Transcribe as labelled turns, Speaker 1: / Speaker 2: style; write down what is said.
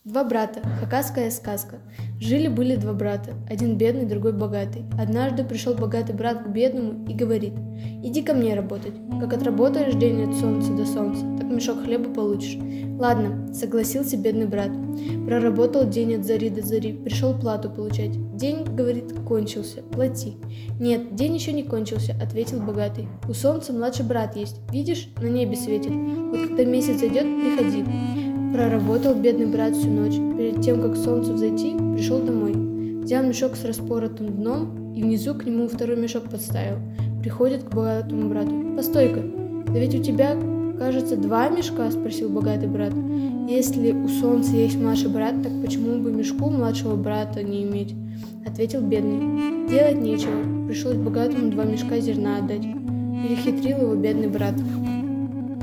Speaker 1: Два брата. Хакасская сказка. Жили-были два брата. Один бедный, другой богатый. Однажды пришел богатый брат к бедному и говорит: «Иди ко мне работать. Как отработаешь день от солнца до солнца, так мешок хлеба получишь». «Ладно», — согласился бедный брат. Проработал день от зари до зари, пришел плату получать. «День, — говорит, — кончился, плати». «Нет, день еще не кончился», — ответил богатый. «У солнца младший брат есть, видишь, на небе светит. Вот когда месяц зайдет, приходи». Проработал бедный брат всю ночь. Перед тем, как солнцу взойти, пришел домой. Взял мешок с распоротым дном и внизу к нему второй мешок подставил. Приходит к богатому брату. «Постой-ка, да ведь у тебя, кажется, два мешка?» — спросил богатый брат. «Если у солнца есть младший брат, так почему бы мешку младшего брата не иметь?» — ответил бедный. Делать нечего. Пришлось богатому два мешка зерна отдать. Перехитрил его бедный брат.